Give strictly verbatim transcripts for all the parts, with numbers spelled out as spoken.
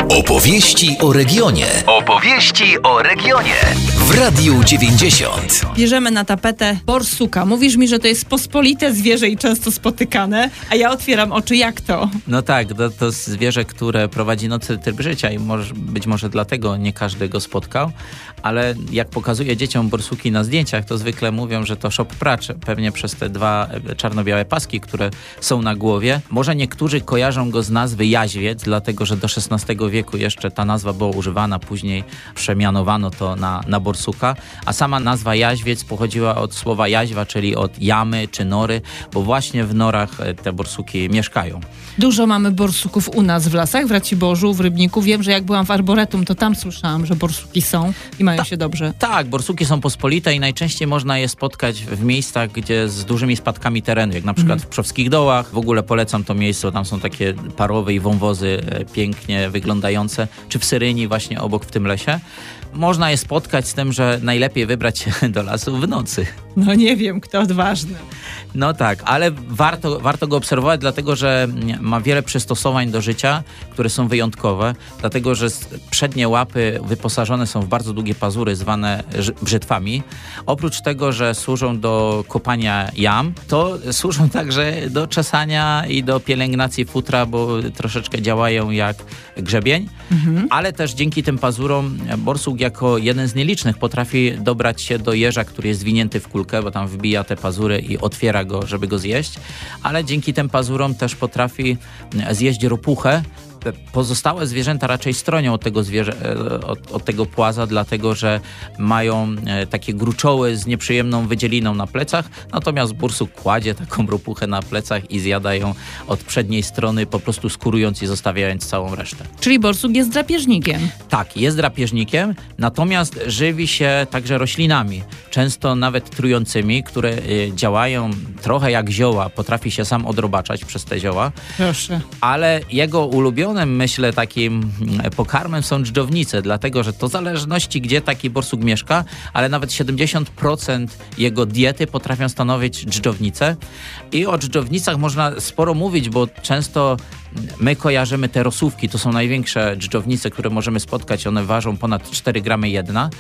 Opowieści o regionie. Opowieści o regionie. W Radiu dziewięćdziesiąt. Bierzemy na tapetę borsuka. Mówisz mi, że to jest pospolite zwierzę i często spotykane, a ja otwieram oczy. Jak to? No tak, to, to zwierzę, które prowadzi nocny tryb życia i może, być może dlatego nie każdy go spotkał, ale jak pokazuję dzieciom borsuki na zdjęciach, to zwykle mówią, że to szop praczy. Pewnie przez te dwa czarno-białe paski, które są na głowie. Może niektórzy kojarzą go z nazwy jaźwiec, dlatego że do szesnastego wieku jeszcze ta nazwa była używana, później przemianowano to na, na borsuka, a sama nazwa jaźwiec pochodziła od słowa jaźwa, czyli od jamy czy nory, bo właśnie w norach te borsuki mieszkają. Dużo mamy borsuków u nas w lasach, w Raciborzu, w Rybniku. Wiem, że jak byłam w Arboretum, to tam słyszałam, że borsuki są i mają Ta, się dobrze. Tak, borsuki są pospolite i najczęściej można je spotkać w miejscach, gdzie z dużymi spadkami terenu, jak na przykład mhm. w Przowskich Dołach. W ogóle polecam to miejsce, tam są takie parowe i wąwozy e, pięknie wyglądające, czy w Syryni właśnie obok w tym lesie. Można je spotkać z tym, że najlepiej wybrać się do lasu w nocy. No nie wiem, kto odważny. No tak, ale warto, warto go obserwować, dlatego że ma wiele przystosowań do życia, które są wyjątkowe, dlatego że przednie łapy wyposażone są w bardzo długie pazury zwane brzytwami. Oprócz tego, że służą do kopania jam, to służą także do czesania i do pielęgnacji futra, bo troszeczkę działają jak grzebień, mhm. ale też dzięki tym pazurom borsuk jako jeden z nielicznych potrafi dobrać się do jeża, który jest zwinięty w kulkę, bo tam wbija te pazury i otwiera go, żeby go zjeść, ale dzięki tym pazurom też potrafi zjeść ropuchę. Pozostałe zwierzęta raczej stronią od tego, zwierzę, od, od tego płaza, dlatego że mają takie gruczoły z nieprzyjemną wydzieliną na plecach, natomiast borsuk kładzie taką ropuchę na plecach i zjada ją od przedniej strony, po prostu skórując i zostawiając całą resztę. Czyli borsuk jest drapieżnikiem. Tak, jest drapieżnikiem, natomiast żywi się także roślinami, często nawet trującymi, które działają trochę jak zioła, potrafi się sam odrobaczać przez te zioła. Proszę. Ale jego ulubione myślę takim pokarmem są dżdżownice, dlatego że to w zależności gdzie taki borsuk mieszka, ale nawet siedemdziesiąt procent jego diety potrafią stanowić dżdżownice i o dżdżownicach można sporo mówić, bo często my kojarzymy te rosówki, to są największe dżdżownice, które możemy spotkać, one ważą ponad cztery gramy jedna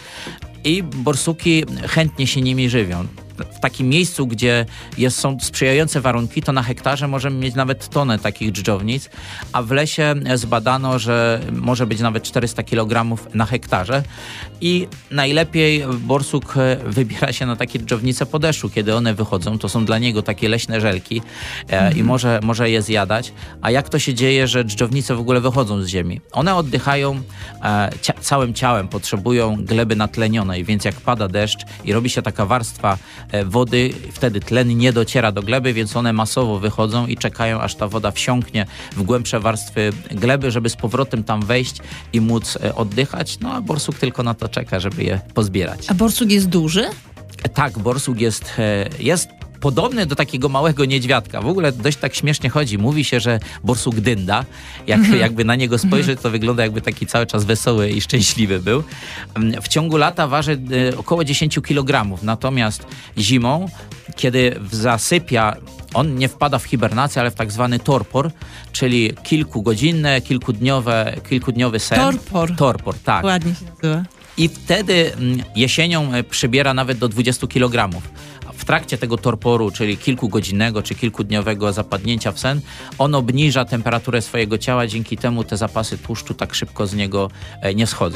i borsuki chętnie się nimi żywią. W takim miejscu, gdzie jest, są sprzyjające warunki, to na hektarze możemy mieć nawet tonę takich dżdżownic, a w lesie zbadano, że może być nawet czterysta kilogramów na hektarze i najlepiej borsuk wybiera się na takie dżdżownice po deszczu, kiedy one wychodzą, to są dla niego takie leśne żelki e, mhm. i może, może je zjadać. A jak to się dzieje, że dżdżownice w ogóle wychodzą z ziemi? One oddychają e, cia- całym ciałem, potrzebują gleby natlenionej, więc jak pada deszcz i robi się taka warstwa wody, wtedy tlen nie dociera do gleby, więc one masowo wychodzą i czekają, aż ta woda wsiąknie w głębsze warstwy gleby, żeby z powrotem tam wejść i móc oddychać. No a borsuk tylko na to czeka, żeby je pozbierać. A borsuk jest duży? Tak, borsuk jest, jest podobny do takiego małego niedźwiadka. W ogóle dość tak śmiesznie chodzi. Mówi się, że borsuk dynda. Jak, mm-hmm. Jakby na niego spojrzeć, to wygląda jakby taki cały czas wesoły i szczęśliwy był. W ciągu lata waży około dziesięć kilogramów. Natomiast zimą, kiedy zasypia, on nie wpada w hibernację, ale w tak zwany torpor, czyli kilkugodzinne, kilkudniowe, kilkudniowy sen. Torpor. Torpor, tak. Ładnie się nazywa. I wtedy jesienią przybiera nawet do dwudziestu kilogramów. W trakcie tego torporu, czyli kilkugodzinnego czy kilkudniowego zapadnięcia w sen, on obniża temperaturę swojego ciała, dzięki temu te zapasy tłuszczu tak szybko z niego nie schodzą.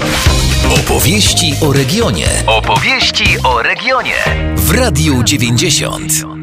Opowieści o regionie. Opowieści o regionie. W Radiu dziewięćdziesiąt.